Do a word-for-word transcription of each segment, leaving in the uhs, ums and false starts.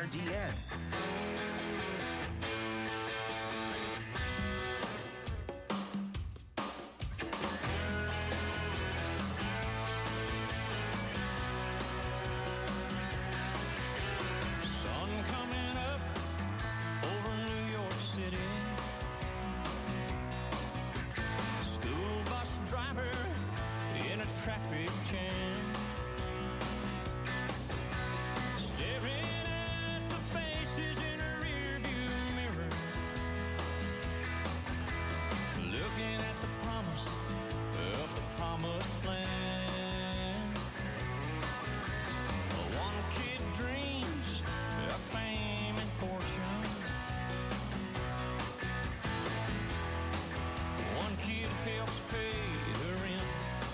R D N. Traffic jam, staring at the faces in a rearview mirror, looking at the promise of the promised land. One kid dreams of fame and fortune, one kid helps pay the rent.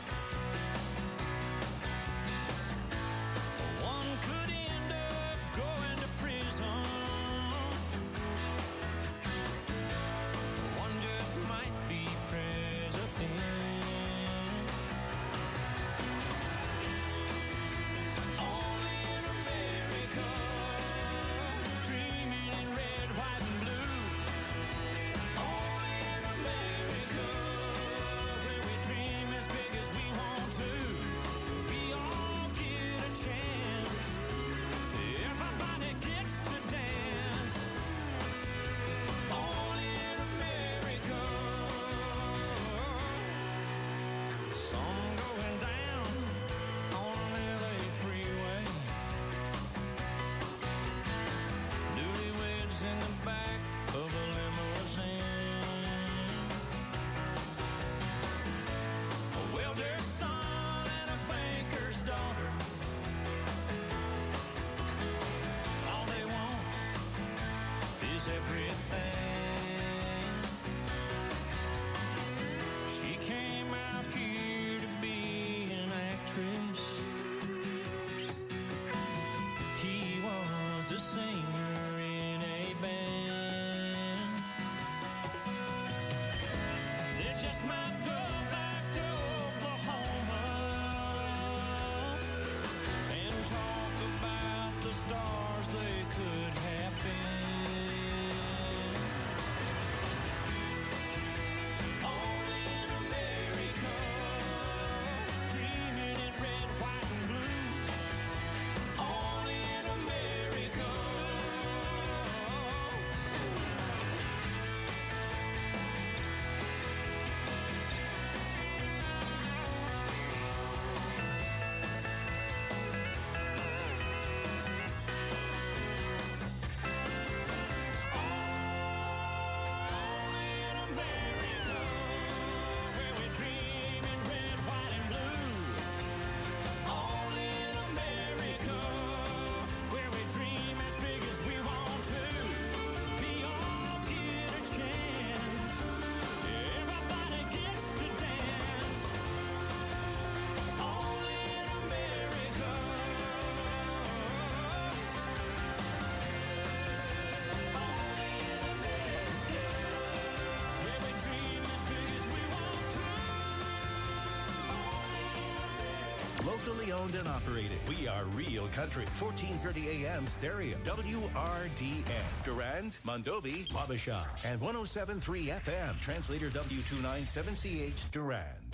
Locally owned and operated. We are Real Country. fourteen thirty A M stereo. W R D N. Durand, Mondovi, Wabasha. And one oh seven point three F M. Translator W two ninety-seven C H Durand.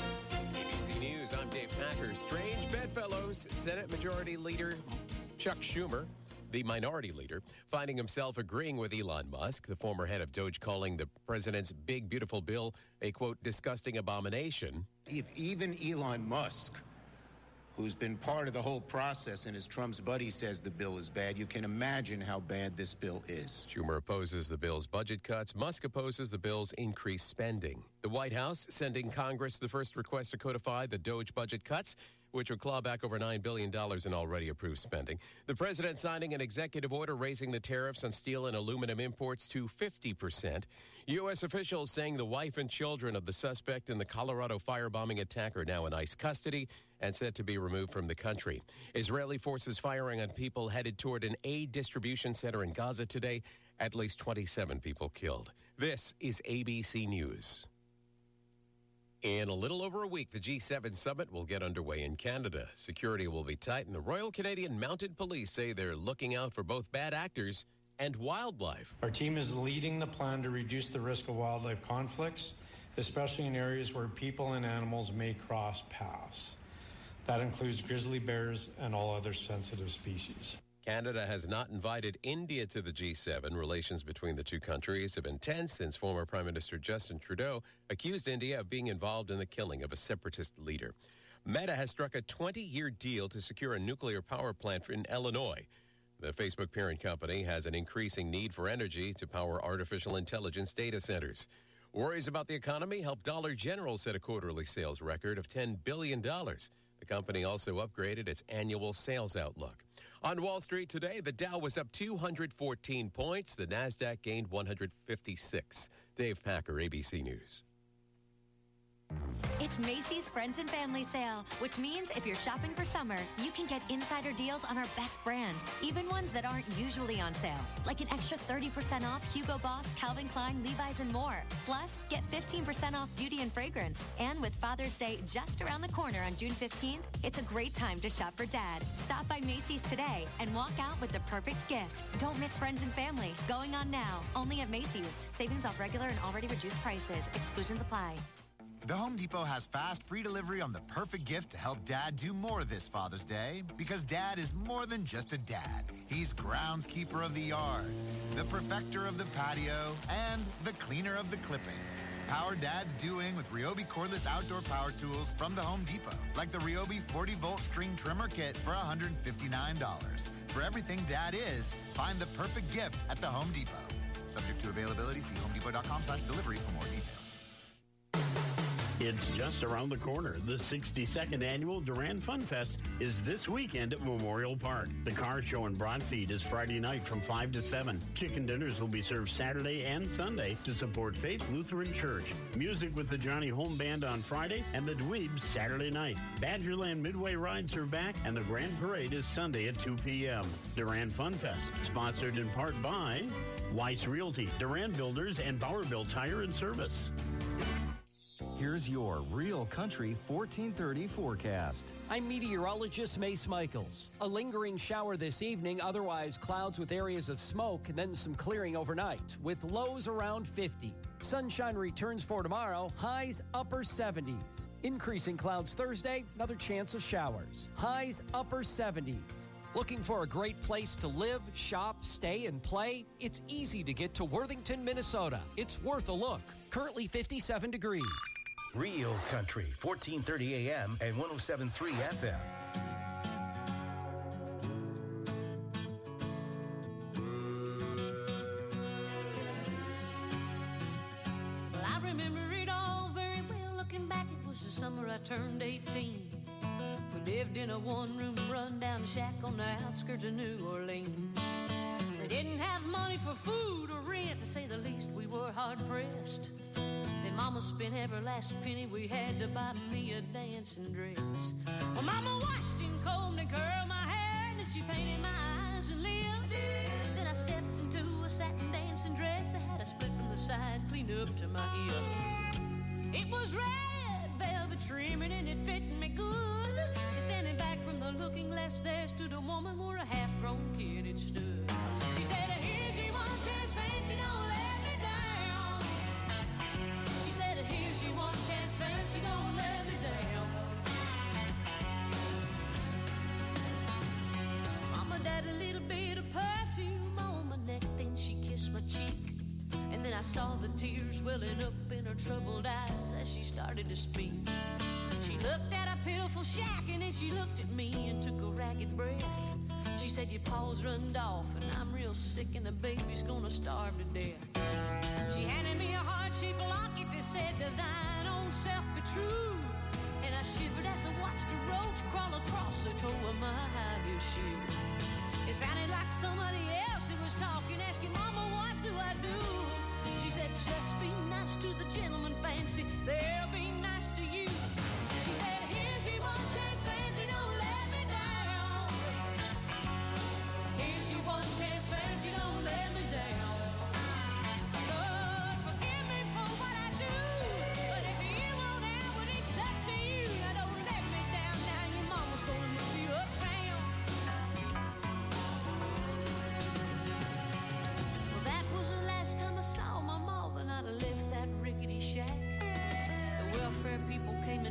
A B C News, I'm Dave Packer. Strange bedfellows. Senate Majority Leader Chuck Schumer, the minority leader, finding himself agreeing with Elon Musk, the former head of Doge, calling the president's big, beautiful bill a, quote, disgusting abomination. If even Elon Musk, who's been part of the whole process and is Trump's buddy, says the bill is bad, you can imagine how bad this bill is. Schumer opposes the bill's budget cuts. Musk opposes the bill's increased spending. The White House sending Congress the first request to codify the Doge budget cuts, which would claw back over nine billion dollars in already approved spending. The president signing an executive order raising the tariffs on steel and aluminum imports to fifty percent. U S officials saying the wife and children of the suspect in the Colorado firebombing attack are now in ICE custody and said to be removed from the country. Israeli forces firing on people headed toward an aid distribution center in Gaza today. At least twenty-seven people killed. This is A B C News. In a little over a week, the G seven summit will get underway in Canada. Security will be tight, and the Royal Canadian Mounted Police say they're looking out for both bad actors and wildlife. Our team is leading the plan to reduce the risk of wildlife conflicts, especially in areas where people and animals may cross paths. That includes grizzly bears and all other sensitive species. Canada has not invited India to the G seven. Relations between the two countries have been tense since former Prime Minister Justin Trudeau accused India of being involved in the killing of a separatist leader. Meta has struck a twenty-year deal to secure a nuclear power plant in Illinois. The Facebook parent company has an increasing need for energy to power artificial intelligence data centers. Worries about the economy helped Dollar General set a quarterly sales record of ten billion dollars. The company also upgraded its annual sales outlook. On Wall Street today, the Dow was up two hundred fourteen points. The Nasdaq gained one hundred fifty-six. Dave Packer, A B C News. It's Macy's Friends and Family Sale, which means if you're shopping for summer, you can get insider deals on our best brands, even ones that aren't usually on sale, like an extra thirty percent off Hugo Boss, Calvin Klein, Levi's, and more. Plus, get fifteen percent off beauty and fragrance. And with Father's Day just around the corner on June fifteenth, it's a great time to shop for Dad. Stop by Macy's today and walk out with the perfect gift. Don't miss Friends and Family. Going on now, only at Macy's. Savings off regular and already reduced prices. Exclusions apply. The Home Depot has fast, free delivery on the perfect gift to help Dad do more this Father's Day. Because Dad is more than just a dad. He's groundskeeper of the yard, the perfecter of the patio, and the cleaner of the clippings. Power Dad's doing with Ryobi cordless outdoor power tools from the Home Depot. Like the Ryobi forty volt string trimmer kit for one hundred fifty-nine dollars. For everything Dad is, find the perfect gift at the Home Depot. Subject to availability, see homedepot.com slash delivery for more details. It's just around the corner. The sixty-second annual Durand Fun Fest is this weekend at Memorial Park. The car show and broad feed is Friday night from five to seven. Chicken dinners will be served Saturday and Sunday to support Faith Lutheran Church. Music with the Johnny Home Band on Friday and the Dweebs Saturday night. Badgerland Midway rides are back and the Grand Parade is Sunday at two p.m. Durand Fun Fest, sponsored in part by Weiss Realty, Durand Builders, and Bowerville Tire and Service. Here's your Real Country fourteen thirty forecast. I'm meteorologist Mace Michaels. A lingering shower this evening, otherwise clouds with areas of smoke, and then some clearing overnight, with lows around fifty. Sunshine returns for tomorrow, highs upper seventies. Increasing clouds Thursday, another chance of showers. Highs upper seventies. Looking for a great place to live, shop, stay, and play? It's easy to get to Worthington, Minnesota. It's worth a look. Currently fifty-seven degrees. Real Country, fourteen thirty A M and one oh seven point three F M. Well, I remember it all very well. Looking back, it was the summer I turned eighteen. We lived in a one-room run-down shack on the outskirts of New Orleans. We didn't have money for food or rent, to say the least. We were hard-pressed. Then Mama spent every last penny we had to buy me a dancing dress. Well, Mama washed and combed and curled my hair, and then she painted my eyes and lips. Then I stepped into a satin dancing dress that had a split from the side, clean up to my hip. It was red velvet trimming and it fit me good. And standing back from the looking glass, there stood a woman where a half-grown kid had stood. She said, "Here's your one chance, fancy, don't let me down." She said, "Here's your one chance, fancy, don't let me down." Mama died a little bit of perfume on my neck, then she kissed my cheek. And then I saw the tears welling up in her troubled eyes as she started to speak. She looked at a pitiful shack and then she looked at me and took a ragged breath. She said, "Your paws runned off and I'm real sick and the baby's gonna starve to death." She handed me a heart-shaped locket that said, "To thine own self be true." And I shivered as I watched a roach crawl across the toe of my high-heel shoe. It sounded like somebody else that was talking, asking, "Mama, what do I do?" She said, "Just be nice to the gentleman, fancy. They'll be nice to you." She said, "Here's your one chance, fancy. Don't let me down. Here's your one chance, fancy. Don't let me down. Lord, forgive me for what I do. But if you won't have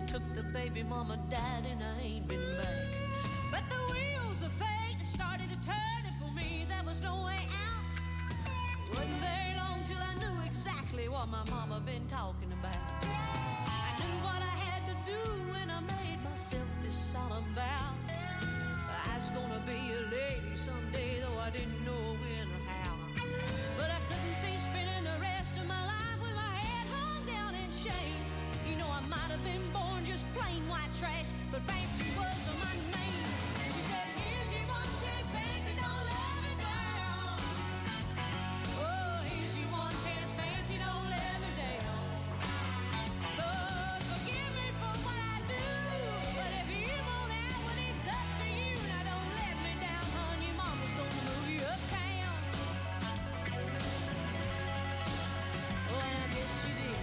took the baby mama died and I ain't been back. But the wheels of fate started to turn, and for me there was no way out. Wasn't very long till I knew exactly what my mama been talking about. I knew what I had to do and I made myself this solemn vow. I was gonna be a lady someday, though I didn't know when or how. But I couldn't see spending the rest of my life with my head hung down in shame. You know, I might have been born just plain white trash, but fancy was my name. She said, here's your one chance, fancy, don't let me down. Oh, here's your one chance, fancy, don't let me down. Lord, forgive me for what I do, but if you won't have what it's up to you, now don't let me down, hon, your mama's gonna move you uptown. Oh, and I guess she did.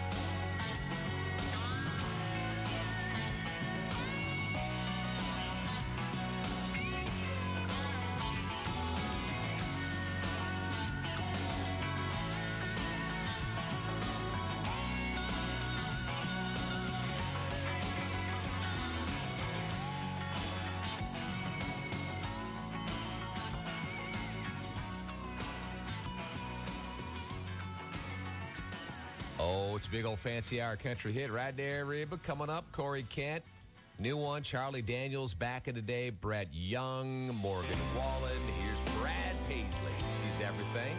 Oh, it's a big old fancy hour country hit right there, Reba. Coming up, Corey Kent. New one, Charlie Daniels back in the day, Brett Young, Morgan Wallen. Here's Brad Paisley. She's everything.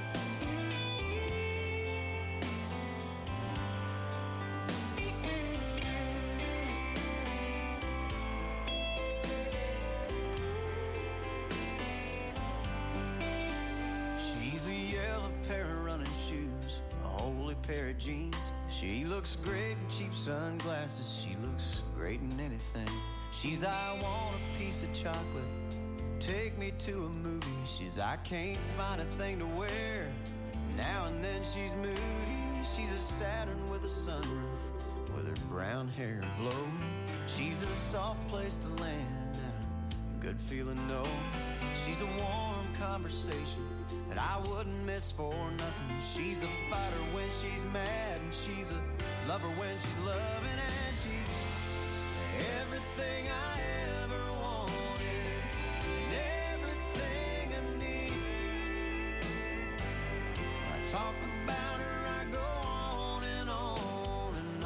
She's a yellow pair of running shoes, a holy pair of jeans. She looks great in cheap sunglasses. She looks great in anything. She's, I want a piece of chocolate, take me to a movie. She's, I can't find a thing to wear. Now and then she's moody. She's a Saturn with a sunroof, with her brown hair blowing. She's a soft place to land and a good feeling, no. She's a warm conversation that I wouldn't miss for nothing. She's a fighter when she's mad, and she's a lover when she's loving, and she's everything I ever wanted and everything I need. I talk about her, I go on and on and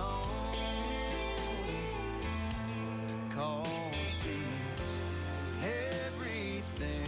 on, 'cause she's everything.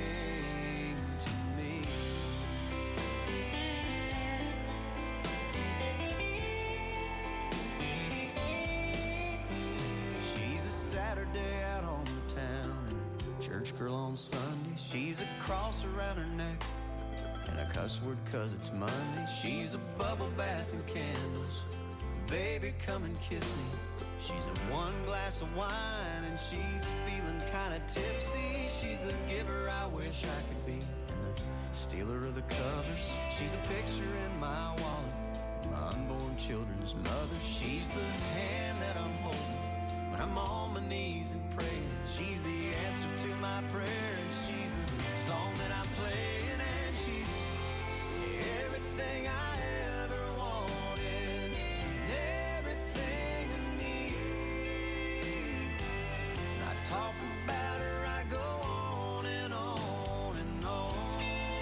Saturday out on the town and a church girl on Sunday. She's a cross around her neck and a cuss word 'cause it's Monday. She's a bubble bath and candles. Baby, come and kiss me. She's a one glass of wine and she's feeling kinda tipsy. She's the giver I wish I could be and the stealer of the covers. She's a picture in my wallet, my unborn children's mother. She's the hand that I'm holding when I'm on my knees and praying. She's the answer to my prayer, and she's the song that I'm playing, and she's everything I ever wanted and everything I need. When I talk about her, I go on and on and on,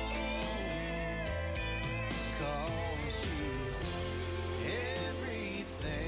'cause she's everything.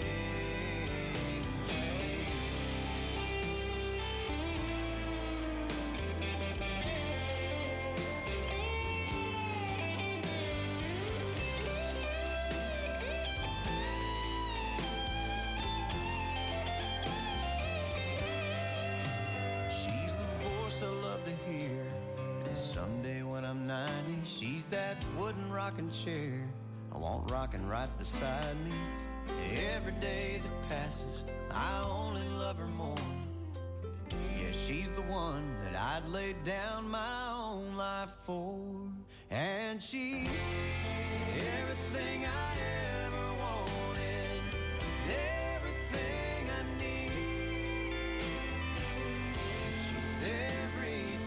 I love to hear. And someday when I'm ninety, she's that wooden rocking chair I want rocking right beside me. Every day that passes, I only love her more. Yeah, she's the one that I'd lay down my own life for. And she's everything I ever wanted, everything I need. She's everything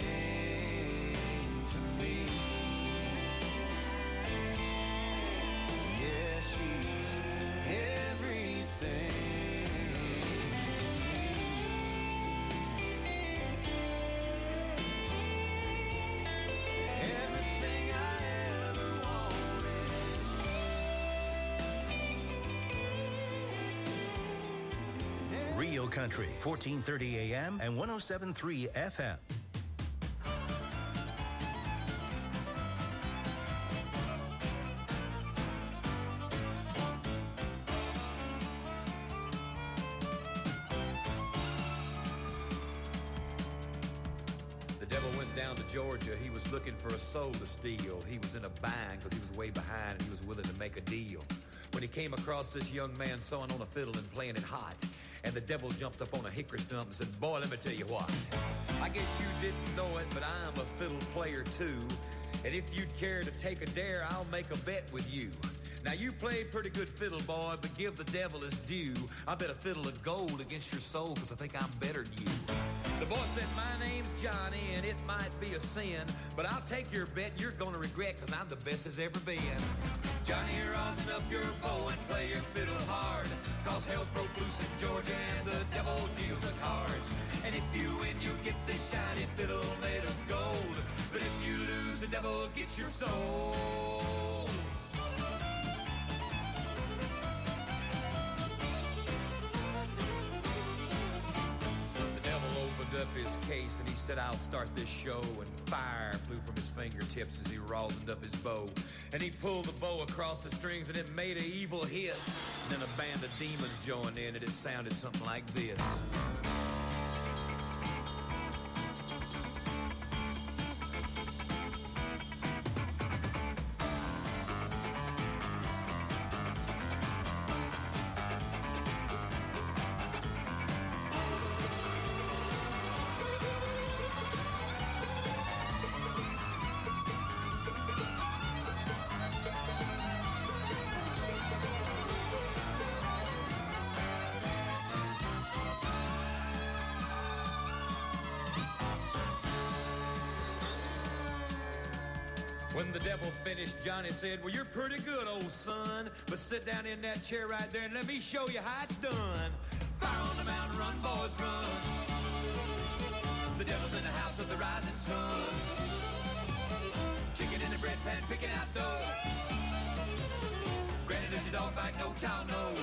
to me. Yeah, she's everything Real Country, fourteen thirty A M and one oh seven point three F M. The devil went down to Georgia. He was looking for a soul to steal. He was in a bind because he was way behind and he was willing to make a deal. When he came across this young man sawing on a fiddle and playing it hot, and the devil jumped up on a hickory stump and said, boy, let me tell you what. I guess you didn't know it, but I'm a fiddle player too. And if you'd care to take a dare, I'll make a bet with you. Now, you played pretty good fiddle, boy, but give the devil his due. I bet a fiddle of gold against your soul because I think I'm better than you. The boy said, my name's Johnny, and it might be a sin, but I'll take your bet you're going to regret because I'm the best as ever been. Johnny, rosin up your bow and play your fiddle hard, cause hell's broke loose in Georgia and the devil deals the cards. And if you win, you get this shiny fiddle made of gold, but if you lose, the devil gets your soul. Up his case and he said, I'll start this show, and fire flew from his fingertips as he rosined up his bow, and he pulled the bow across the strings and it made an evil hiss, and then a band of demons joined in and it sounded something like this. When the devil finished, Johnny said, well, you're pretty good, old son, but sit down in that chair right there and let me show you how it's done. Fire on the mountain, run, boys, run. The devil's in the house of the rising sun. Chicken in the bread pan, picking out dough. Granny, does your dog bite? No child knows.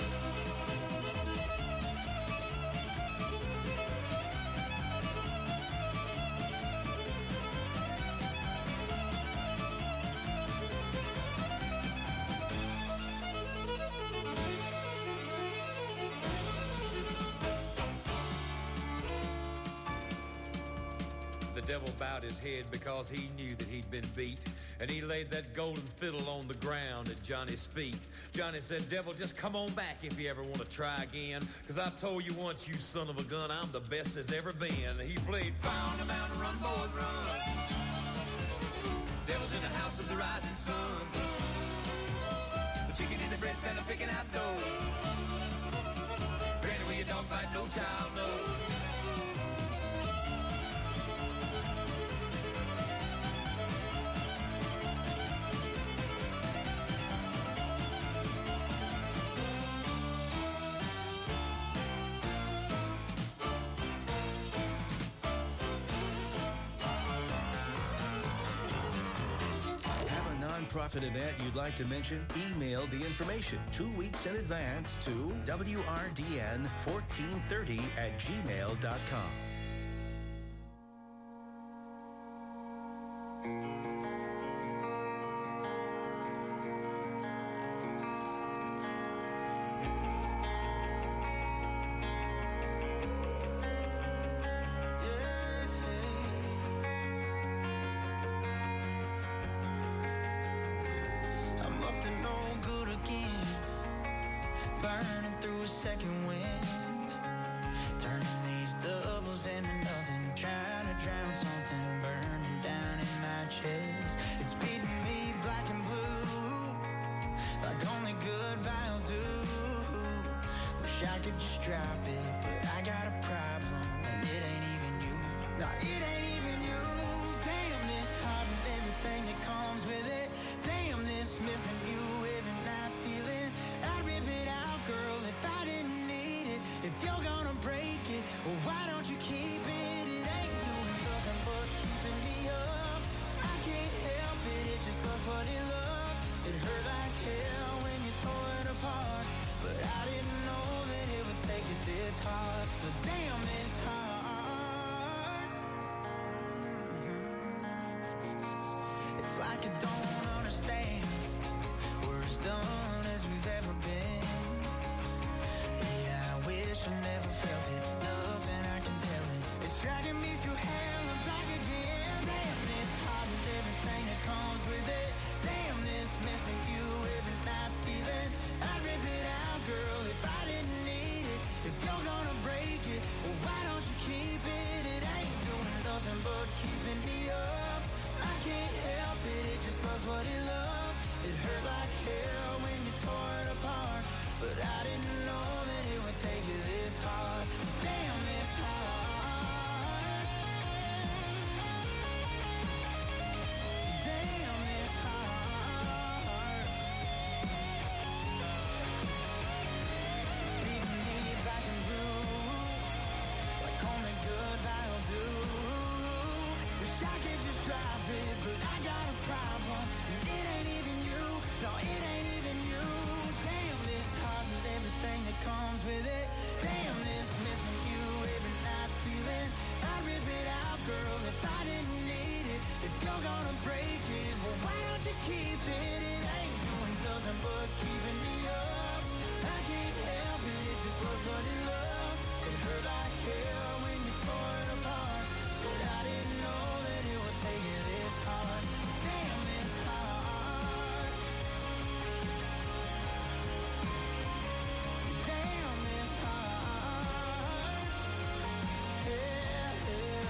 The devil bowed his head because he knew that he'd been beat, and he laid that golden fiddle on the ground at Johnny's feet. Johnny said, devil, just come on back if you ever want to try again, because I told you once, you son of a gun, I'm the best there's ever been. He played Fire on the Mountain, Run, Boys, Run. Devil's in the house of the rising sun. The chicken in the bread pan, picking out dough. Granny, where your dog bite, no child knows. Nonprofit event you'd like to mention? Email the information two weeks in advance to W R D N fourteen thirty at gmail dot com. Burning through a second wind, turning these doubles into nothing, trying to drown something burning down in my chest. It's beating me black and blue, like only good vinyl do. Wish I could just drop it, but I got a problem, and it ain't even you. No, it ain't even you. Damn, this heart and everything that comes with it. Damn, this missing you every night feeling. I'd rip it out, girl, if I didn't need it. If you're gonna break it, well, why don't you keep it? I didn't know that it would take you this hard. Damn, this hard. Damn, this hard. It's beating me back and blue, like only good that'll do. Wish I could just drive it, but I got a problem. And it ain't even you, no, it ain't even you. Damn, this heart with everything that comes with it. Damn, this missing you every night feeling. I'd rip it out, girl, if I didn't need it. If you're gonna break it, well, why don't you keep it? It ain't doing nothing but keeping me up. I can't help it, it just was what it was. It hurt like hell when you tore it apart. But I didn't know that it would take you this hard. Damn, this hard. Damn, this hard. Yeah, yeah.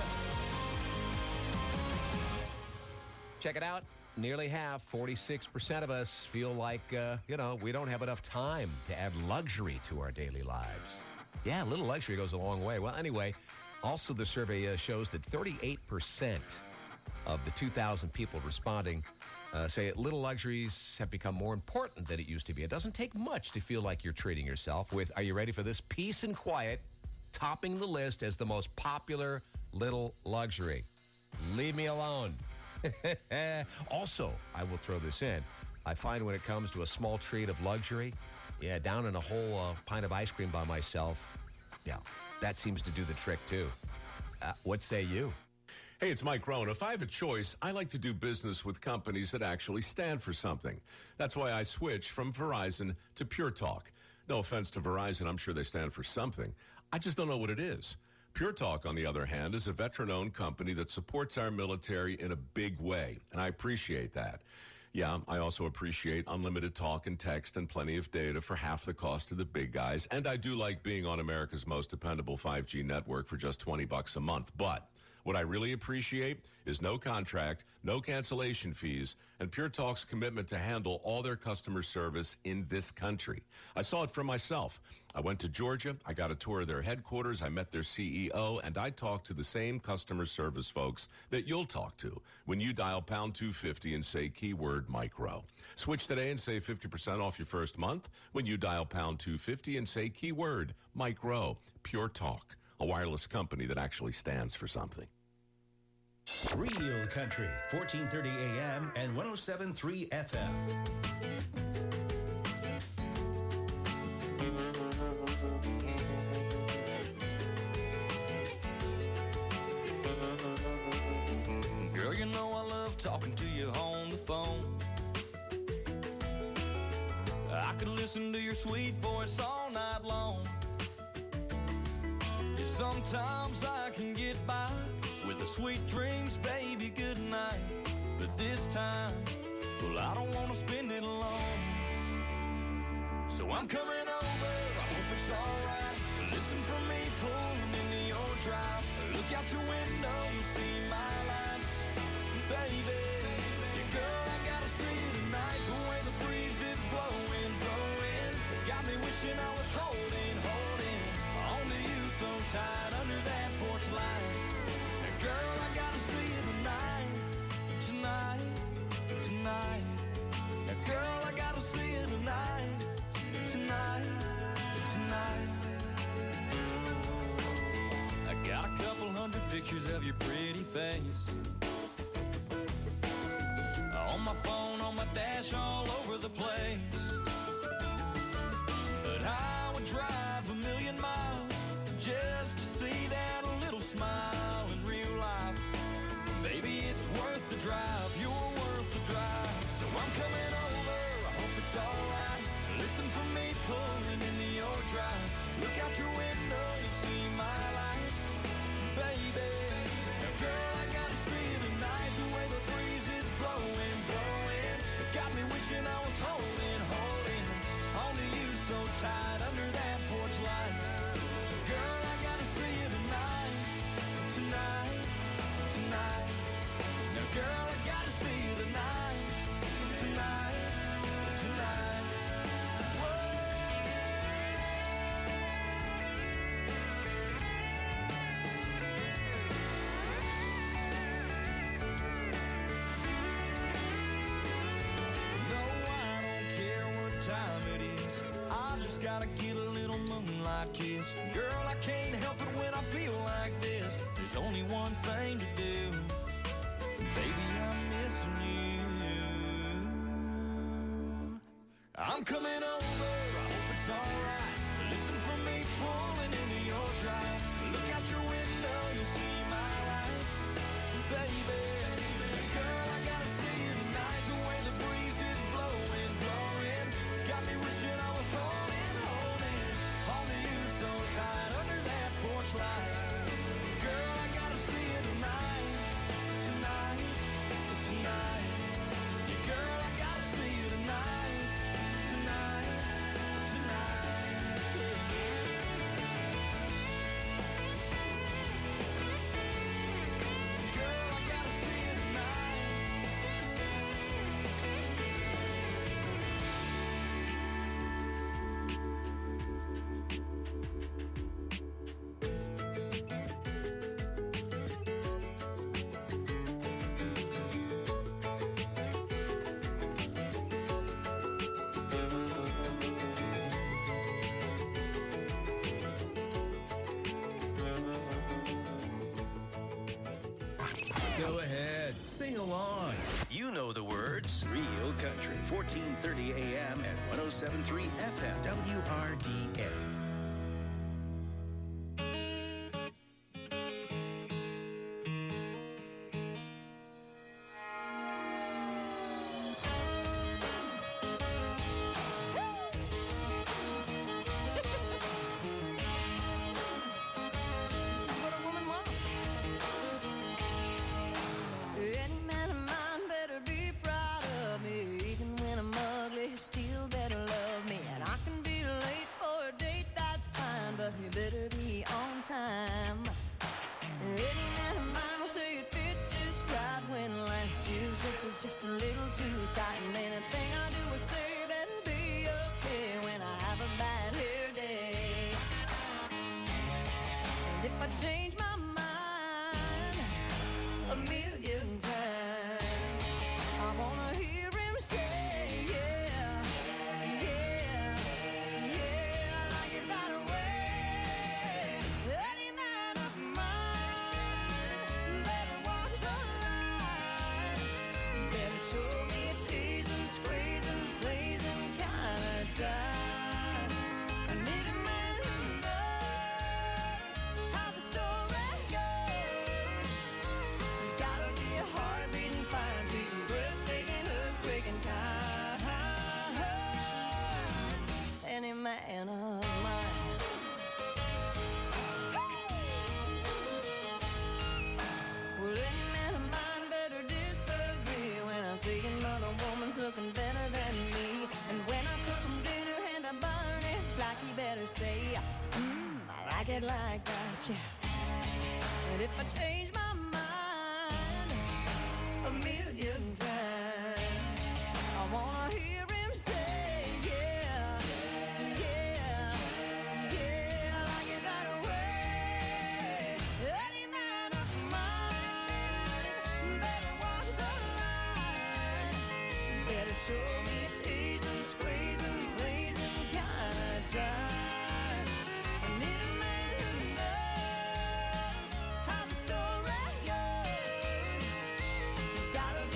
Check it out. Nearly half, forty-six percent of us feel like, uh, you know, we don't have enough time to add luxury to our daily lives. Yeah, a little luxury goes a long way. Well, anyway, also the survey uh, shows that thirty-eight percent of the two thousand people responding uh, say little luxuries have become more important than it used to be. It doesn't take much to feel like you're treating yourself with, are you ready for this? Peace and quiet topping the list as the most popular little luxury. Leave me alone. Also, I will throw this in. I find when it comes to a small treat of luxury, yeah, down in a whole uh, pint of ice cream by myself, yeah, that seems to do the trick, too. Uh, what say you? Hey, it's Mike Rohn. If I have a choice, I like to do business with companies that actually stand for something. That's why I switched from Verizon to Pure Talk. No offense to Verizon, I'm sure they stand for something. I just don't know what it is. Pure Talk, on the other hand, is a veteran-owned company that supports our military in a big way, and I appreciate that. Yeah, I also appreciate unlimited talk and text and plenty of data for half the cost of the big guys, and I do like being on America's most dependable five G network for just twenty bucks a month. But what I really appreciate is no contract, no cancellation fees, and Pure Talk's commitment to handle all their customer service in this country. I saw it for myself. I went to Georgia, I got a tour of their headquarters, I met their C E O, and I talked to the same customer service folks that you'll talk to when you dial pound two fifty and say keyword micro. Switch today and save fifty percent off your first month when you dial pound two fifty and say keyword micro. Pure Talk, a wireless company that actually stands for something. Real Country, fourteen thirty A M and one oh seven point three F M. Girl, you know I love talking to you on the phone. I could listen to your sweet voice all night long. Yeah, sometimes I can get by with the sweet dreams, baby, good night. But this time, well, I don't want to spend it alone. So I'm coming over, I hope it's alright. Listen for me pulling into your drive. Look out your window, you'll see my lights. Baby, yeah, girl, I gotta see you tonight. The way the breeze is blowing, blowing, got me wishing I was holding, holding onto you so tight under that porch light. Girl, I gotta see you tonight, tonight, tonight. Now, girl, I gotta see you tonight, tonight, tonight. I got a couple hundred pictures of your pretty face on my phone, on my dash, all over the place. But I would drive a million miles just to see that little smile. Baby, it's worth the drive, you're worth the drive. So I'm coming over, I hope it's alright. Listen for me pulling into your drive. Look out your window, you see my lights. Baby, now girl, I gotta see you gotta get a little moonlight kiss. Girl, I can't help it when I feel like this. There's only one thing to do. Baby, I'm missing you. I'm coming over, I hope it's alright. Listen for me pulling into your drive. Look out your window, you'll see my lights. Baby, girl, I gotta see you tonight. The way the breeze is blowing, blowing. Got me wishing I was holding, holding on to you so tight under that porch light. Girl, I gotta see you tonight, tonight, tonight. Yeah, girl, I gotta see you tonight, tonight, tonight. Girl, I gotta see you tonight. Go ahead, sing along. You know the words. Real Country, fourteen thirty A M at one oh seven point three F M, W R D A. This is what a woman wants. Any man of mine better be proud of me. Even when I'm ugly, he still better love me. And I can be late for a date, that's fine, but he better be on time. Any man of mine will say it fits just right when last year's dress is just a little too tight. And anything I do or say better be okay when I have a bad hair day. And if I change my mind a million times, I wanna hear him say, yeah, yeah, yeah, like it's not a way. Any man of mine better walk the line, better show me a teasing, squeezing, blazing kind of time. I need a man who knows how the story goes. He's gotta be a heart-beating, fine, sweet, breathtaking, earthquaking kind. Any man of mine. Well, any man of mine better disagree when I see another woman's looking better than me. And when I cook him dinner and I burn it, like he better say, mmm, I like it like that, yeah. And if I change my mind a million times, I wanna hear him say, yeah, yeah, yeah, like it's not a way. Any man of mine better walk the line, better show me a teasing, squeezing, blazing kind of time. I need a man who knows how the story goes. He's gotta be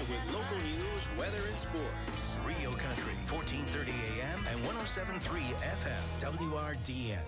with local news, weather, and sports. Rio Country, fourteen thirty A M and one oh seven point three F M, W R D N.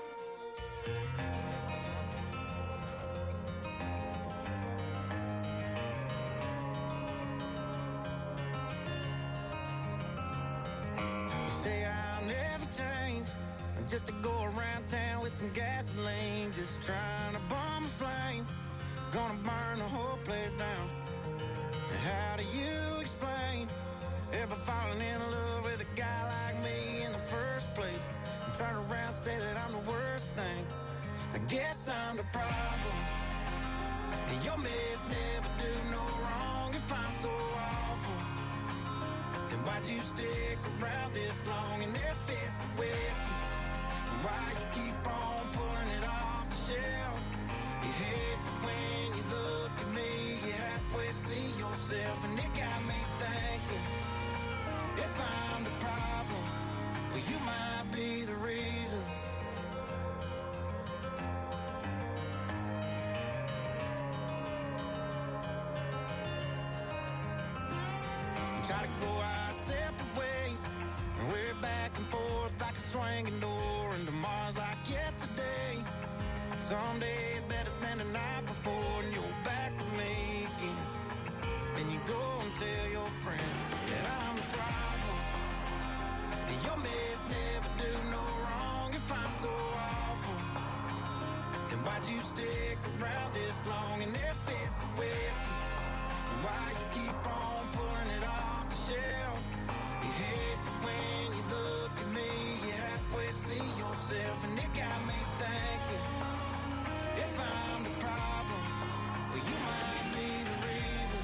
Say I'll never change. I'm just to go around town with some gasoline, just trying to bomb a flame. Gonna burn the whole place down. And how do you explain ever falling in love with a guy like me in the first place? And turn around and say that I'm the worst thing. I guess I'm the problem. And your mess never do no wrong if I'm so awful. Then why'd you stick around this long and their fist of whiskey? And why you keep on pulling it off the shelf? You hate that when you look at me, you halfway see yourself, and it got me thinking, if I'm the problem, well, you might be the reason. Try to go our separate ways, and we're back and forth like a swinging door, and tomorrow's like yesterday. Some days better than the night before, and you're back with me again. Then you go and tell your friends that I'm the problem, and your mess never do no wrong if I'm so awful. Then why'd you stick around this long in their fist of whiskey? And why you keep on pulling it off the shelf? You hate that when you look at me, you halfway see yourself, and it got me thinking, if I'm the problem, well, you might be the reason.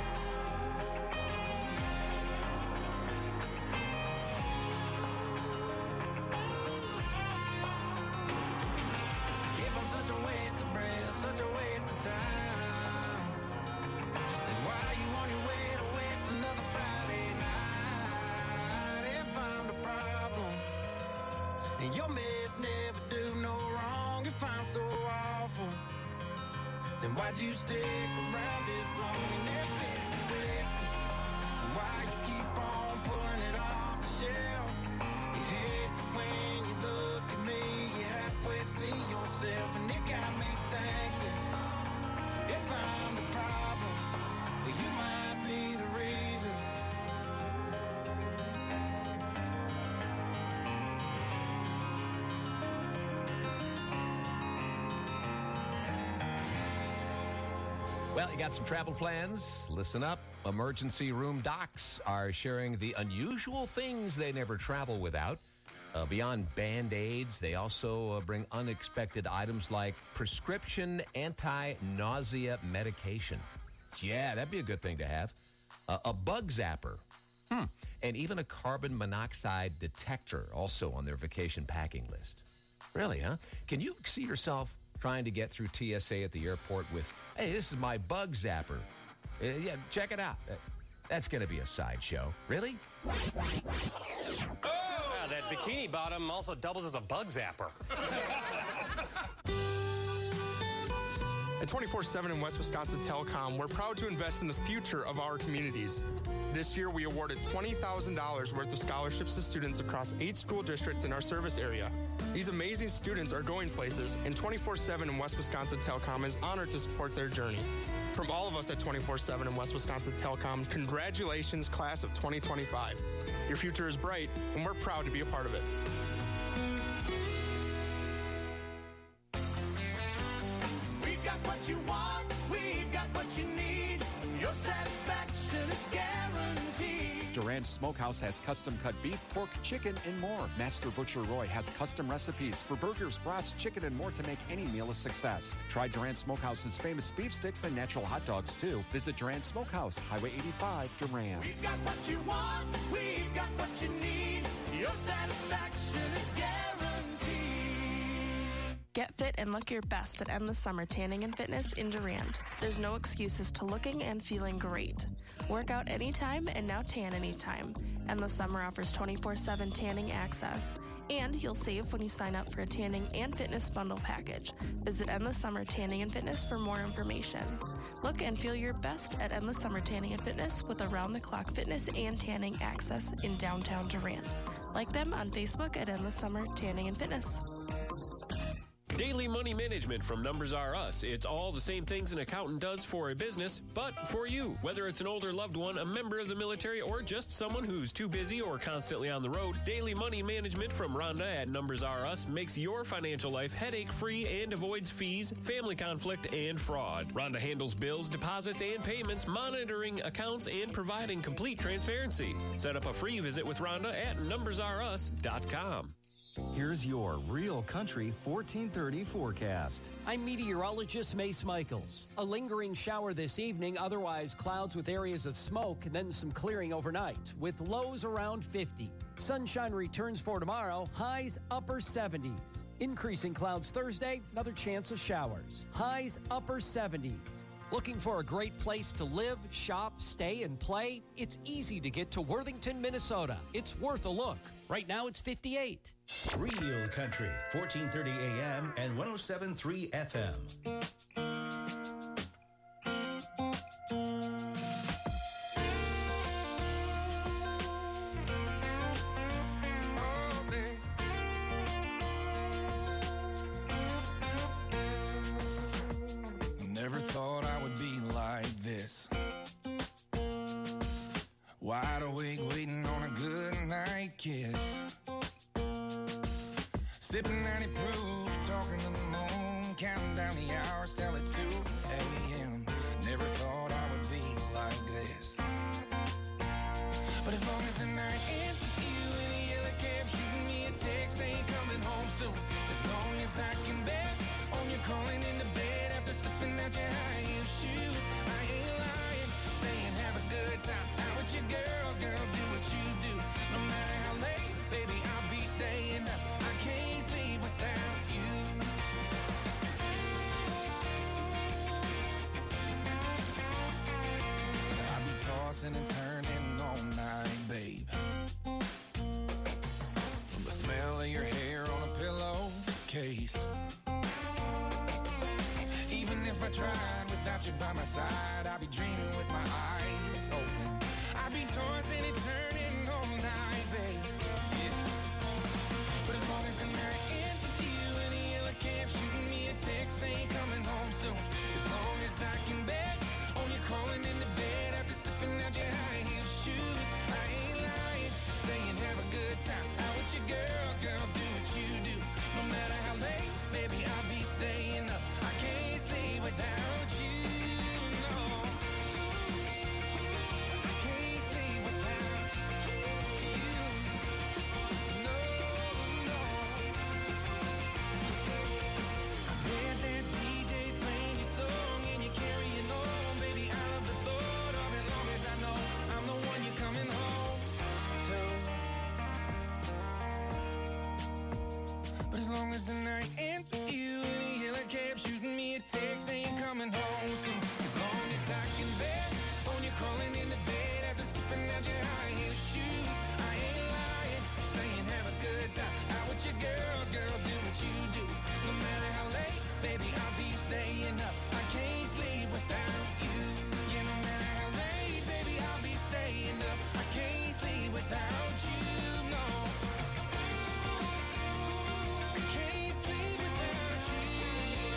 If I'm such a waste of breath, such a waste of time, then why are you on your way to waste another Friday night? If I'm the problem, and your mess never do no wrong if I'm so awful, then why'd you stick around this long in their fist of whiskey? And why you keep on pulling it off the shelf? You hate that when you look at me, you halfway see yourself, and it got me thinking, if I'm the problem, well, you might be the reason. Well, you got some travel plans? Listen up. Emergency room docs are sharing the unusual things they never travel without. Uh, beyond Band-Aids, they also uh, bring unexpected items like prescription anti-nausea medication. Yeah, that'd be a good thing to have. Uh, a bug zapper. Hmm. And even a carbon monoxide detector also on their vacation packing list. Really, huh? Can you see yourself trying to get through T S A at the airport with, hey, this is my bug zapper. Uh, yeah, check it out. Uh, that's going to be a sideshow. Really? Oh! Yeah, that bikini bottom also doubles as a bug zapper. At twenty-four seven and West Wisconsin Telecom, we're proud to invest in the future of our communities. This year, we awarded twenty thousand dollars worth of scholarships to students across eight school districts in our service area. These amazing students are going places, and twenty-four seven and West Wisconsin Telecom is honored to support their journey. From all of us at twenty-four seven and West Wisconsin Telecom, congratulations, class of twenty twenty-five. Your future is bright, and we're proud to be a part of it. We've got what you want, we've got what you need. Your satisfaction is guaranteed. Durand Smokehouse has custom-cut beef, pork, chicken, and more. Master Butcher Roy has custom recipes for burgers, brats, chicken, and more to make any meal a success. Try Durand Smokehouse's famous beef sticks and natural hot dogs, too. Visit Durand Smokehouse, Highway eighty-five, Durand. We've got what you want, we've got what you need. Your satisfaction is guaranteed. Get fit and look your best at Endless Summer Tanning and Fitness in Durand. There's no excuses to looking and feeling great. Work out anytime and now tan anytime. Endless Summer offers twenty-four seven tanning access And you'll save when you sign up for a tanning and fitness bundle package. Visit Endless Summer Tanning and Fitness for more information. Look and feel your best at Endless Summer Tanning and Fitness with around-the-clock fitness and tanning access in downtown Durant. Like them on Facebook at Endless Summer Tanning and Fitness. Daily Money Management from Numbers R Us. It's all the same things an accountant does for a business, but for you. Whether it's an older loved one, a member of the military, or just someone who's too busy or constantly on the road, Daily Money Management from Rhonda at Numbers R Us makes your financial life headache-free and avoids fees, family conflict, and fraud. Rhonda handles bills, deposits, and payments, monitoring accounts, and providing complete transparency. Set up a free visit with Rhonda at numbers r us dot com. Here's your Real Country fourteen thirty forecast. I'm meteorologist Mace Michaels. A lingering shower this evening, otherwise clouds with areas of smoke, and then some clearing overnight, with lows around fifty. Sunshine returns for tomorrow, highs upper seventies. Increasing clouds Thursday, another chance of showers. Highs upper seventies. Looking for a great place to live, shop, stay, and play? It's easy to get to Worthington, Minnesota. It's worth a look. Right now, it's fifty-eight. Real Country, fourteen thirty A M and one oh seven point three F M. Never thought I would be like this. Wide awake, waiting on a good night kiss. Sipping ninety proof, talking to the moon, counting down the hours till it's two A M Never thought I would be like this. But as long as the night ends with you in a yellow cab, shooting me a text saying coming home soon. As long as I can bet on you calling into bed after slipping out your high heel shoes. I ain't lying, saying have a good time out with your girls, girl, do what you do. No matter how late, baby, I'll be staying up. I can't sleep without you. I'll be tossing and turning all night, babe. From the smell of your hair on a pillowcase. Even if I tried without you by my side, I'd be dreaming with my eyes open. I'd be tossing and turning all night, babe. Yeah. But as long as the night ends with you in a yellow cab, shooting me a text saying coming home soon. As long as I can bet on you crawling into bed after slipping out your high heel shoes. I ain't lying, saying have a good time out with your girls, girl, do what you do. No matter how late, baby, I'll be staying up. I can't sleep without you, no. I can't sleep without you, no, no. I bet that D J's playing your song and you're carrying on, baby. I love the thought of it, long as I know I'm the one you're coming home to. But as long as the night ends with you in a yellow cab, shooting me a text saying coming home soon. As long as I can bet on you crawling into bed after slipping out your high heel shoes. I ain't lying, saying have a good time out with your girls, girl, do what you do. No matter how late, baby, I'll be staying up. I can't sleep without you. Yeah, no matter how late, baby, I'll be staying up. I can't sleep without you, no. I can't sleep without you.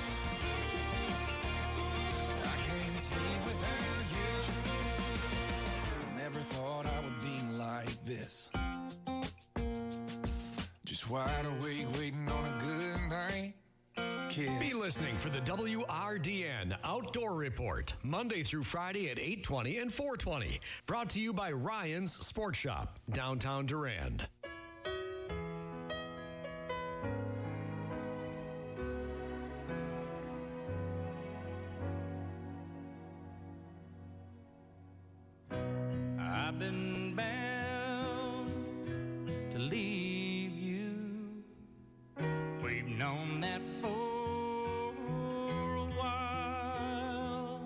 I can't sleep without you. Never thought I would be like this. Just wide awake, waiting on a good night kiss. Be listening for the W R D N Outdoor Report, Monday through Friday at eight twenty and four twenty. Brought to you by Ryan's Sports Shop, downtown Durand. I've been bound to leave you, waiting on that for a while.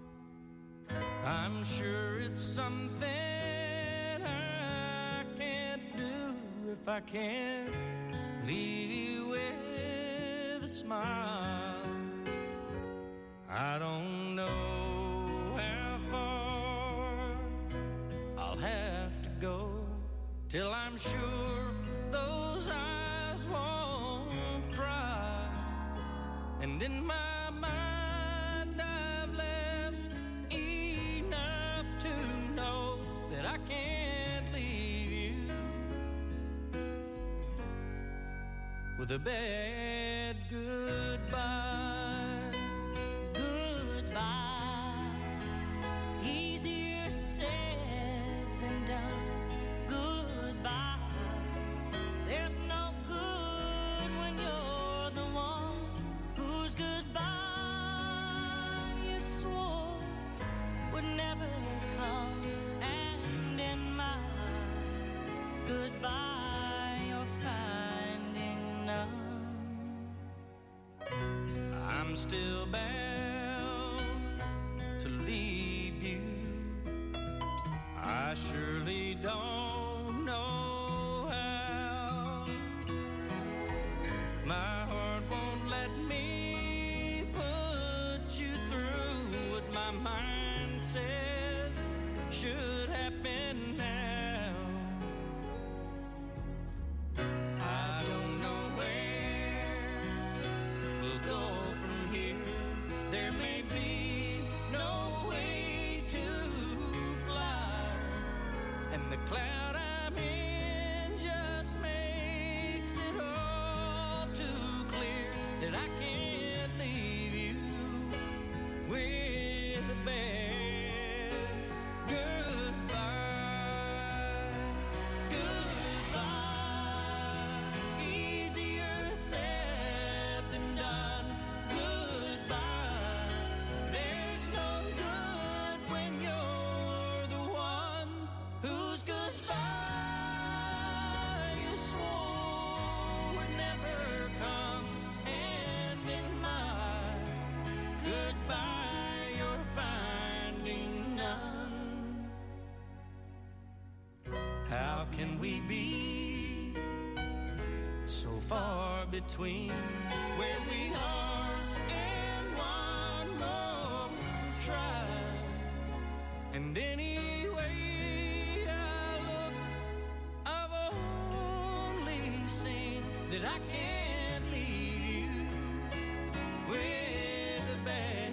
I'm sure it's something I can't do if I can't leave you with a smile. I don't know how far I'll have to go till I'm sure those eyes won't cry. And in my mind I've left enough to know that I can't leave you with a bad goodbye. Goodbye, easier said than done. Goodbye, there's no good when you're the one whose goodbye you swore would never come. And in my goodbye you're finding none. I'm still bound to leave you. I surely don't know how. My heart won't let me put you through what my mind said should happen now. I don't know where we'll go from here. There may be no way to fly, and the cloud I'm in just makes it all too clear that I can't leave you with a bad goodbye. Goodbye, easier said than done. Goodbye, there's no good when you're the one whose goodbye you swore would never come. And in my goodbye you're finding none. How can we be so far between where we are and one more try? And anyway I look, I've only seen that I can't leave you with a bad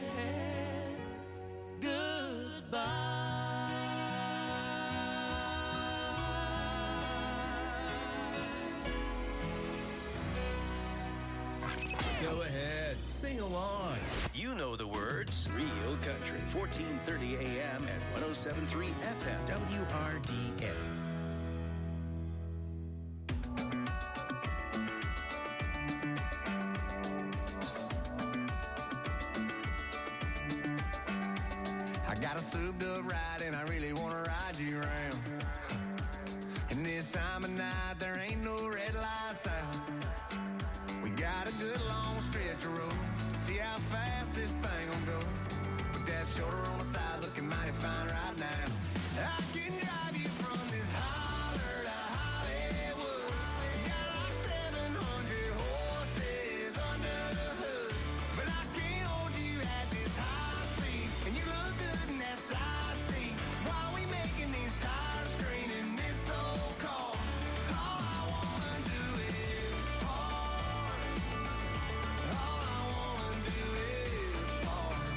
goodbye. Go ahead, sing along. You know the words. Real Country, fourteen thirty A M at one oh seven point three F M, W R D A. I got a souped up ride and I really want to ride you around. And this time of night there ain't no red lights out. We got a good long stretch of road to see how fast this thing will go. With that shoulder on the side looking mighty fine right now. I can drive you from this holler to Hollywood. Got like seven hundred horses under the hood. But I can't hold you at this high speed. And you look good in that side seat. While we making these tires scream in this old car. All I wanna do is park. All I wanna do is park.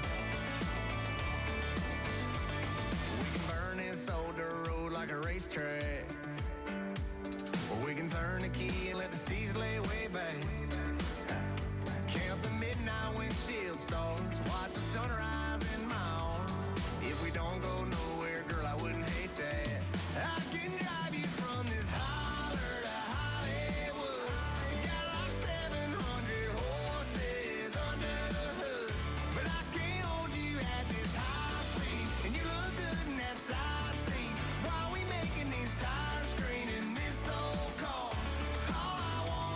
We can burn this old dirt road like a racetrack. Or we can turn the key and let the seas lay way back. Count the midnight windshield stars. Watch the sunrise in my arms. If we don't go nowhere, girl, I wouldn't hate that. I can drive you from this holler to Hollywood. Got like seven hundred horses under the hood. But I can't hold you at this high speed. And you look good in that side seat. While we making these tires scream in this old car. All I want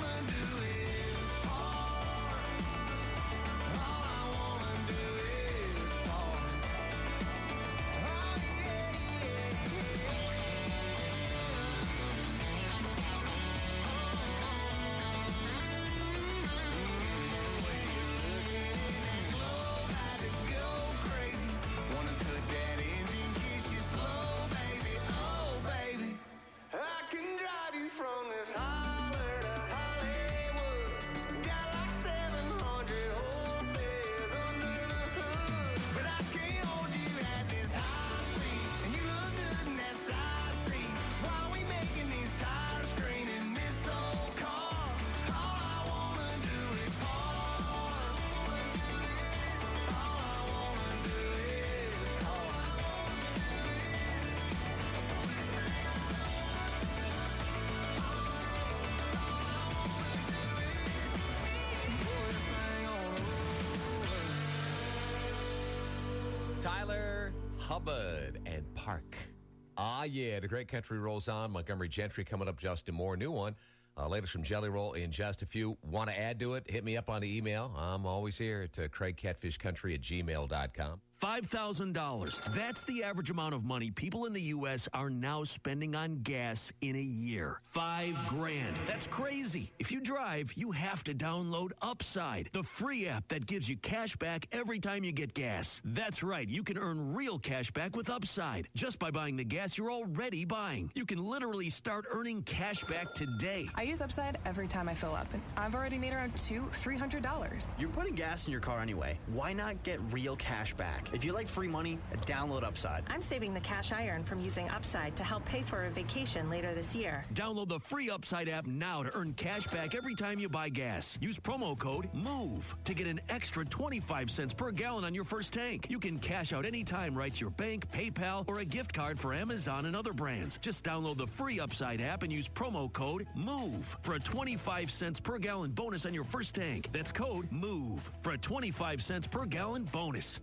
Tyler Hubbard and Park. Ah, yeah, the great country rolls on. Montgomery Gentry coming up just a more new one. Uh, latest from Jelly Roll in just a few. Want to add to it? Hit me up on the email. I'm always here at uh, craig catfish country at gmail dot com. five thousand dollars. That's the average amount of money people in the U S are now spending on gas in a year. Five grand. That's crazy. If you drive, you have to download Upside, the free app that gives you cash back every time you get gas. That's right. You can earn real cash back with Upside just by buying the gas you're already buying. You can literally start earning cash back today. I use Upside every time I fill up, and I've already made around two, three hundred dollars. You're putting gas in your car anyway. Why not get real cash back? If you like free money, download Upside. I'm saving the cash I earn from using Upside to help pay for a vacation later this year. Download the free Upside app now to earn cash back every time you buy gas. Use promo code MOVE to get an extra twenty-five cents per gallon on your first tank. You can cash out anytime right to your bank, PayPal, or a gift card for Amazon and other brands. Just download the free Upside app and use promo code MOVE for a twenty-five cents per gallon bonus on your first tank. That's code MOVE for a twenty-five cents per gallon bonus.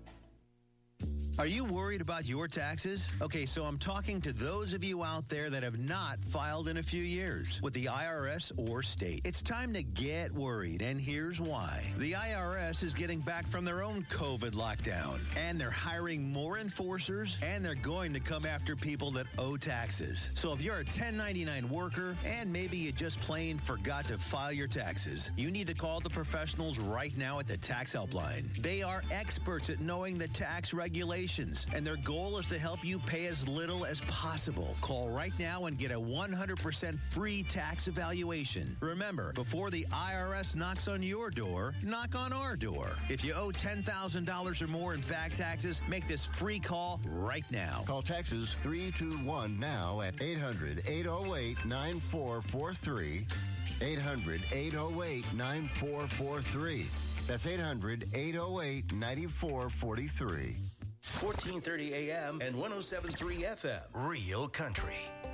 Are you worried about your taxes? Okay, so I'm talking to those of you out there that have not filed in a few years with the I R S or state. It's time to get worried, and here's why. The I R S is getting back from their own COVID lockdown, and they're hiring more enforcers, and they're going to come after people that owe taxes. So if you're a ten ninety-nine worker, and maybe you just plain forgot to file your taxes, you need to call the professionals right now at the Tax Helpline. They are experts at knowing the tax regulations, and their goal is to help you pay as little as possible. Call right now and get a one hundred percent free tax evaluation. Remember, before the I R S knocks on your door, knock on our door. If you owe ten thousand dollars or more in back taxes, make this free call right now. Call Texas three two one now at eight hundred, eight oh eight, nine four four three. eight hundred, eight oh eight, nine four four three. That's eight hundred, eight oh eight, nine four four three. fourteen thirty A M and one oh seven point three F M. Real Country.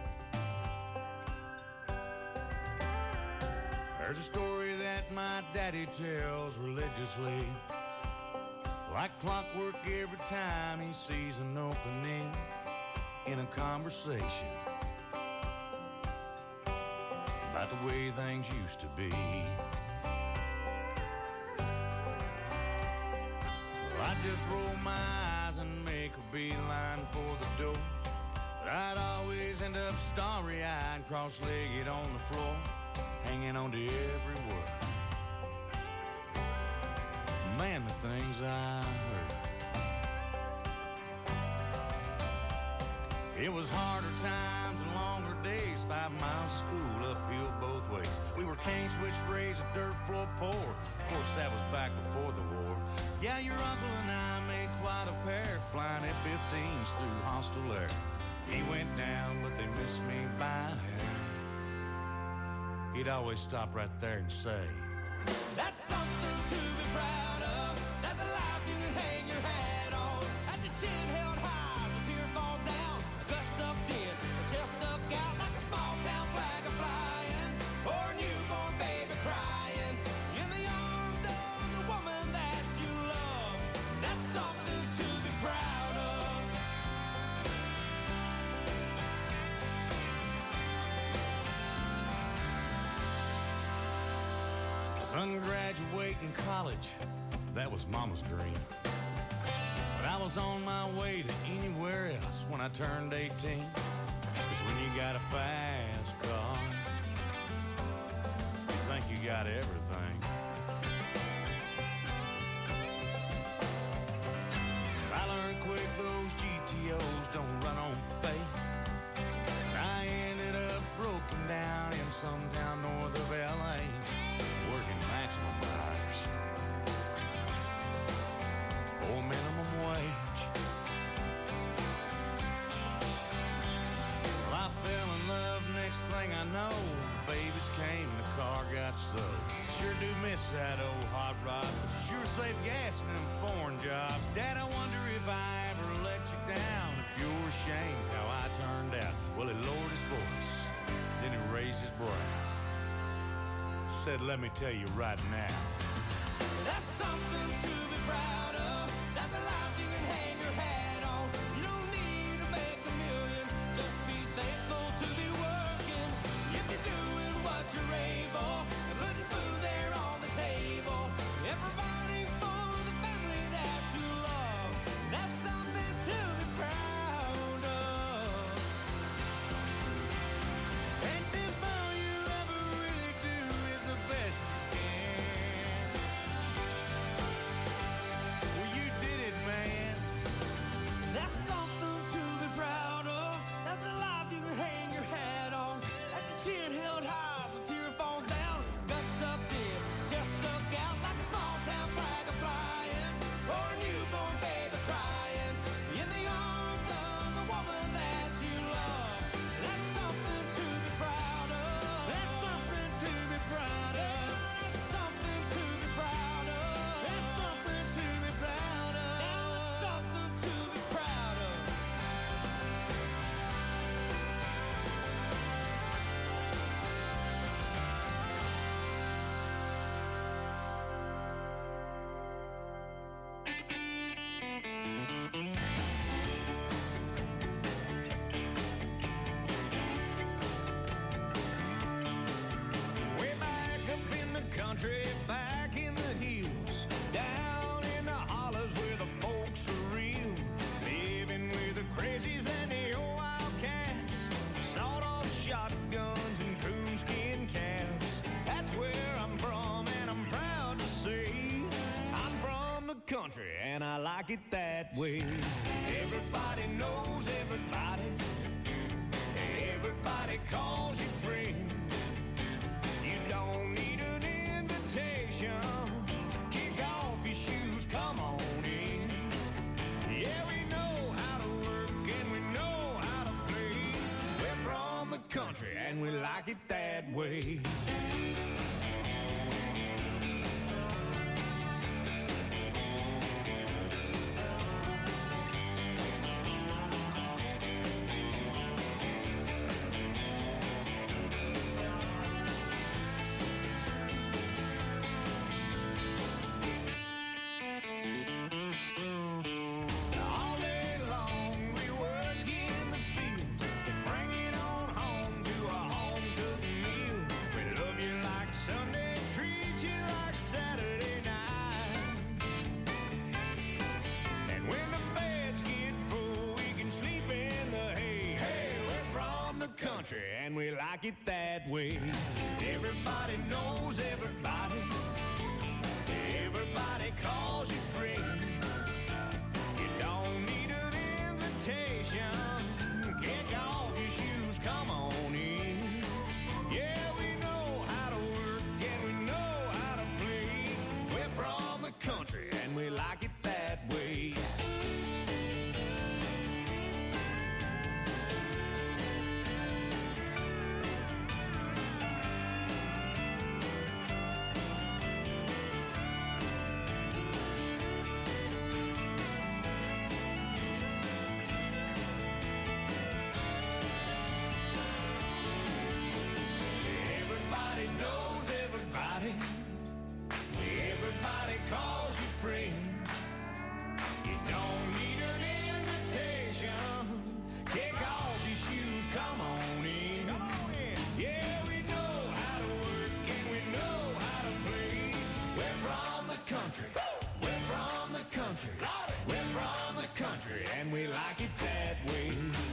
There's a story that my daddy tells religiously. Like clockwork every time he sees an opening in a conversation about the way things used to be. Well, I just roll my eyes and make a beeline for the door, but I'd always end up starry-eyed, cross-legged on the floor, hanging on to every word. Man, the things I heard. It was harder times and longer days, five miles of school uphill both ways. We were cane switch raised, a dirt floor poor. Of course, that was back before the war. Yeah, your uncle and I made quite a pair, flying F fifteens through hostile air. He went down, but they missed me by a hair. He'd always stop right there and say, "That's something to be proud of. That's a life you can hang your hat on. That's your chin held high as a tear falls down. A gut sucked in, a chest stuck out like a small town flag a flying, or a newborn baby crying in the arms of the woman that you love. That's something to be proud of." Son graduating college, that was Mama's dream. But I was on my way to anywhere else when I turned eighteen. Cause when you got a fast car, you think you got everything. I learned quick those G T Os don't run on faith. I ended up broken down in some town north of L A, working maximum hours for minimum wage. Well, I fell in love, next thing I know, babies came and the car got sold. Sure do miss that old hot rod, but sure save gas in them foreign jobs. Dad, I wonder if I ever let you down, if you're ashamed how I turned out. Well, he lowered his voice, then he raised his brow, said, "Let me tell you right now, that's something to be proud of. That's a life you can hang your hat country, and I like it that way. Everybody knows everybody. Everybody calls you friend. You don't need an invitation. Kick off your shoes, come on in. Yeah, we know how to work and we know how to play. We're from the country and we like it that way. And we like it that way. Everybody knows everybody. Everybody calls you friend. You don't need an invitation. Kick off your shoes, come on in. Yeah, we know how to work and we know how to play. We're from the country and we like it that way. Everybody calls you friend. You don't need an invitation. Kick off your shoes, come on in. Come on in. Yeah, we know how to work and we know how to play. We're from the country. We're from the country. We're from the country and we like it that way.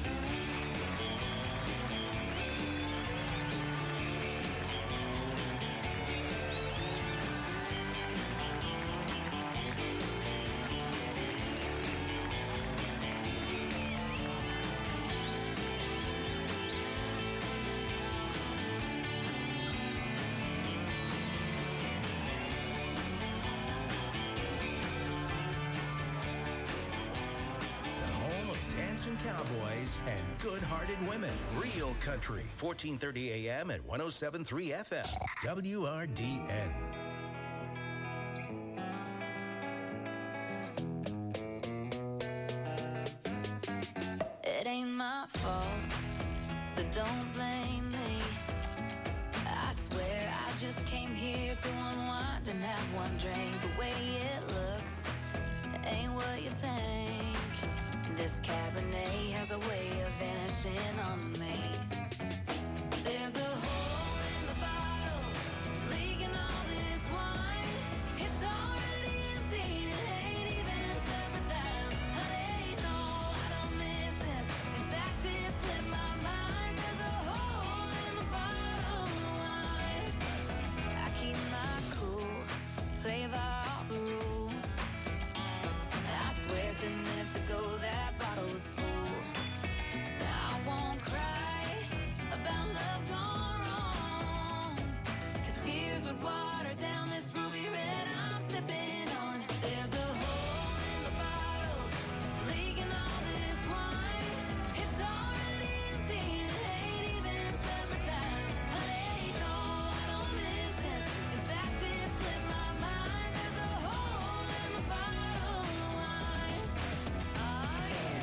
Cowboys and good-hearted women. Real Country, fourteen thirty A M and one oh seven point three F M. W R D N. It ain't my fault, so don't blame me. I swear I just came here to unwind and have one drink. The way it looks ain't what you think. This Cabernet has a way of vanishing on me. There's a hole in the bottle, leaking all this wine. It's already empty, it ain't even supper time. Honey, no, I don't miss it. In fact, it slipped my mind. There's a hole in the bottle of wine. I keep my cool, play by all the rules. I swear ten minutes ago that bottle was full. I won't cry about love gone wrong, 'cause tears would water down this ruby red I'm sipping on. There's a hole in the bottle, leaking all this wine. It's already empty, it ain't even supper time. Honey, no, I don't miss it. In fact, it slipped my mind. There's a hole in the bottle of wine. Oh, yeah.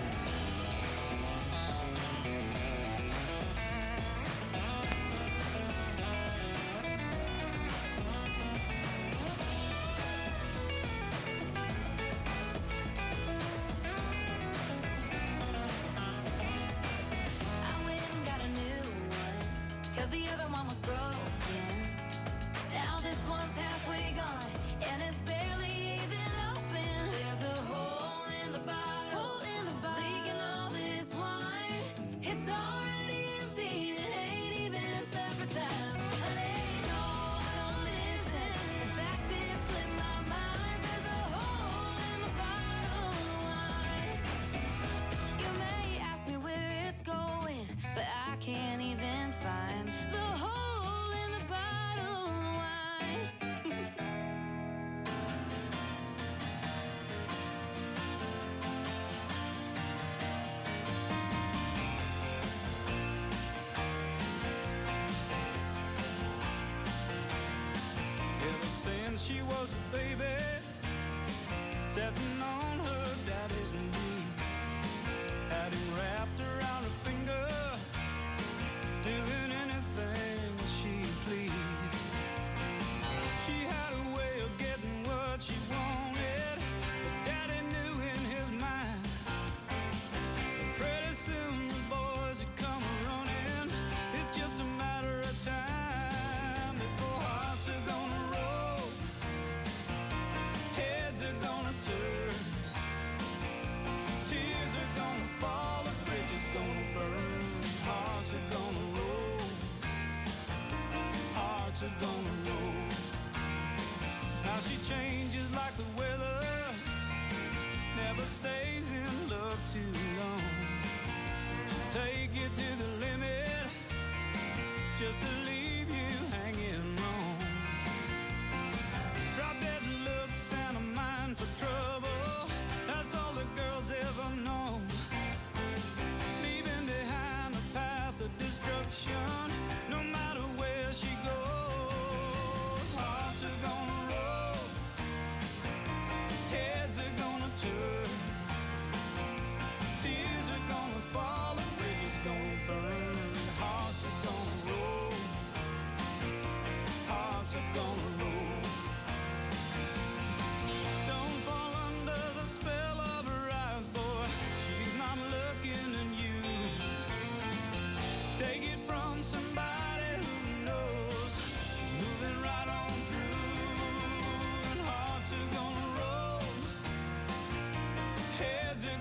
I went and got a new one, 'cause the other one was broken. Now this one's halfway gone, and it's barely even open. There's a hole in the bottle, hole in the bottle, leaking all this wine. It's already empty, it ain't even supper time. Honey, no, I don't miss it. In fact, it slipped my mind. There's a hole in the she was a baby, sitting on her daddy's knee, had him wrapped around her finger, doing anything she pleased. She had a way of getting what she wanted, but daddy knew in his mind that pretty soon the boys would come running. It's just a matter of time before hearts are gonna roll, heads are gonna turn, tears are gonna fall, the bridge is gonna burn, hearts are gonna roll, hearts are gonna roll. Now she changes like the weather, never stays